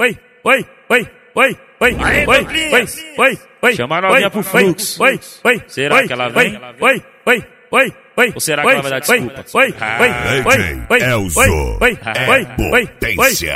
Chama a novinha pro fluxo. Será que ela vem? Ou será que ela vai dar desculpa? DJ Elzo é potência.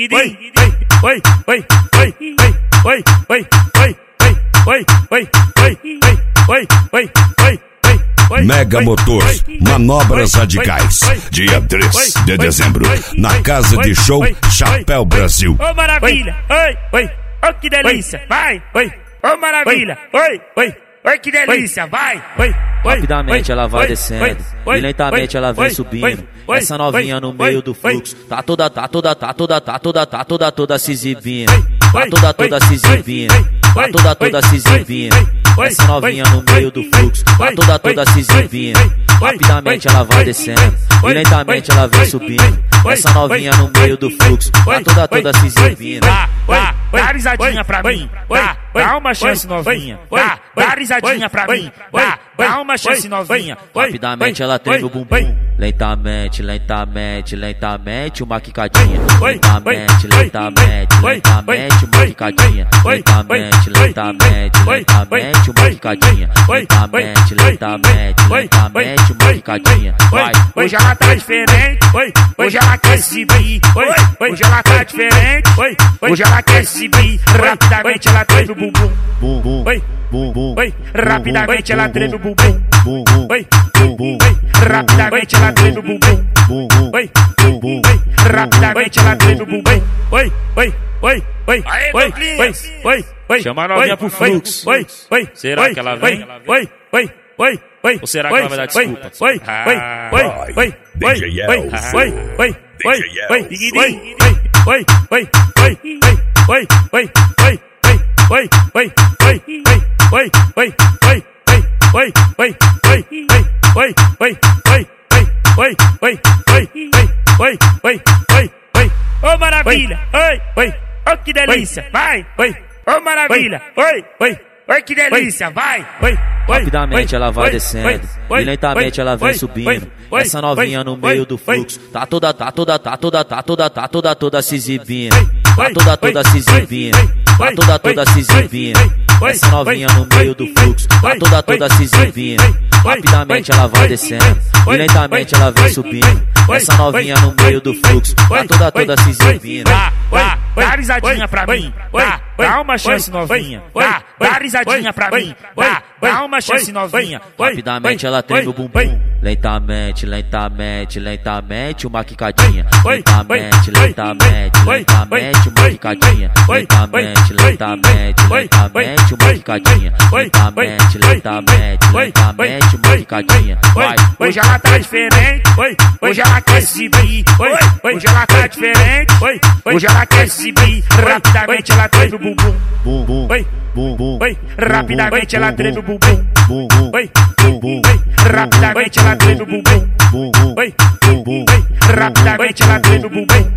Mega Motors, manobras radicais. Dia 3 de dezembro, na Casa de Show Chapéu Brasil. Ô maravilha, oi, oi, que delícia, vai, ô maravilha, oi, que delícia, vai. Rapidamente ela vai descendo e lentamente ela vem subindo. Essa novinha no meio do fluxo tá toda se exibindo. Tá toda se exibindo. Tá toda se exibindo. Essa novinha no meio do fluxo tá toda se exibindo. Rapidamente ela vai descendo e lentamente ela vem subindo. Essa novinha no meio do fluxo tá toda se exibindo. Dá risadinha pra mim, dá uma chance novinha, dá risadinha pra mim, dá uma chance novinha. Rapidamente ela treme o bumbum, lentamente, uma quicadinha. Lentamente, uma quicadinha. Lentamente, uma quicadinha. Lentamente, uma quicadinha. Vai. Hoje ela tá diferente, hoje ela quer se exibir, hoje ela tá diferente, hoje ela quer se exibir. Rapidamente ela treme o bumbum, rapidamente ela treme o bumbum, rapidamente ela treme o bumbum, rapidamente ela treme o bumbum. Chama a novinha pro fluxo. Será que ela vem? Ou será que ela vai dar desculpa? DJ Elzo. Ô maravilha, oi, que delícia, vai, ô maravilha, oi, que delícia, vai. Rapidamente ela vai descendo e lentamente ela vem subindo. Essa novinha no meio do fluxo tá toda se exibindo. Tá toda se exibindo. Tá toda se exibindo. Essa novinha no meio do fluxo tá toda se exibindo. Rapidamente ela vai descendo e lentamente ela vem subindo. Essa novinha no meio do fluxo tá toda se exibindo. Dá risadinha pra mim, dá uma chance novinha, dá risadinha pra mim, dá uma chance novinha. Rapidamente ela treme o bumbum, lentamente, uma quicadinha. Lentamente, uma quicadinha. Lentamente, uma quicadinha. Lentamente, uma quicadinha. Vai. Hoje ela tá diferente, hoje ela quer se exibir, hoje ela tá diferente, hoje ela quer se exibir. Rapidamente ela treme o bumbum, rapidamente ela treme o bumbum, rapidamente ela treme o bumbum, rapidamente ela treme o bumbum.